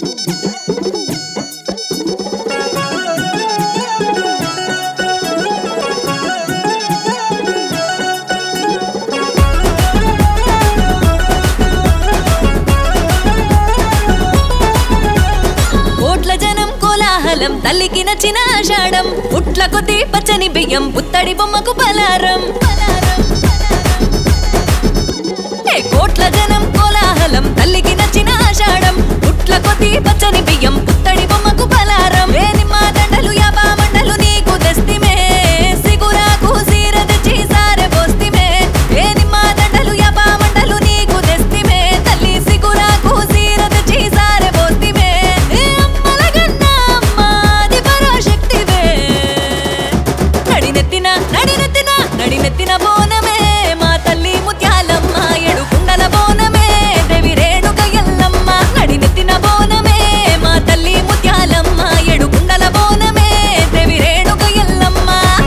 తల్లికి నచ్చిన ఆషాఢం పుట్ల కొద్ది పచ్చని బియ్యం పుత్తడి బొమ్మకు పలారం కోట్ల జనం కోలాహలం తల్లికి నచ్చిన ఆషాఢం పుట్ల కొద్ది పచ్చని బియ్యం పుత్తడి బొమ్మకు పలారం ఏ నిమ్మ దండలు యాబా మండలు నీకు తెస్తిమే సిగురాకు సీర తెచ్చి సారె పోస్తిమే ఏ నిమ్మ దండలు యాబా మండలు నీకు తెస్తిమే తల్లి సిగురాకు సీర తెచ్చి సారె పోస్తిమే నడినెత్తిన బోనమే మా తల్లి ముత్యాలమ్మ ఏడు కుండల బోనమే దేవి రేణుక ఎల్లమ్మ నడినెత్తిన బోనమే మా తల్లి ముత్యాలమ్మ ఏడు కుండల బోనమే దేవి రేణుక ఎల్లమ్మ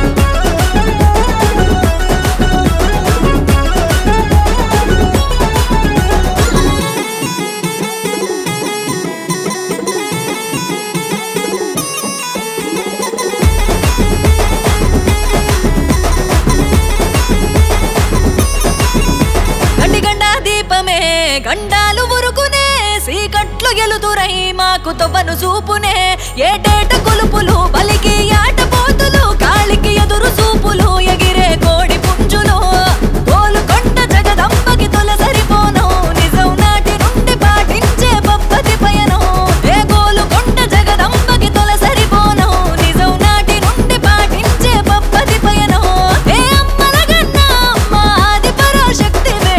గండాలు ఉరుకునే సీకట్లు ఎలుతురై మాకు తొవ్వను చూపునే ఏటేట కొలుపులు బలికి ఆట పోతులు కాళికి ఎదురు చూపులు ఎగిరే కోడి పుంజులు గోలుకొండ జగదంబకి తొలసరిపోను నిజం నాటి నుండి పాటించే పద్ధతి పయనం ఏ గోలుకొండ జగదంబకి తొలసరిపోను నిజం నాటి నుండి పాటించే పద్ధతి పయనం ఏ అమ్మల గన్న అమ్మ ఆది పరాశక్తివే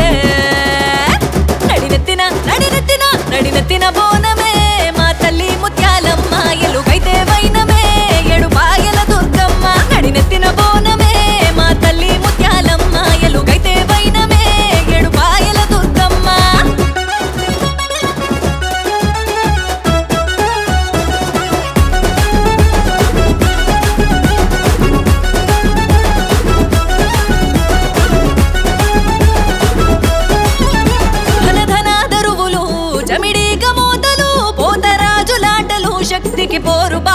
నడినెత్తిన బోనమే మా తల్లి ముత్యాలమ్మ ఎలుగైతే వైనమే ఏడు పాయల దుర్గమ్మ నడినెత్తిన బోనమే మా తల్లి ముత్యాలమ్మ ఎలుగైతే వైనమే ఏడు పాయల దుర్గమ్మ శక్తికి పోరు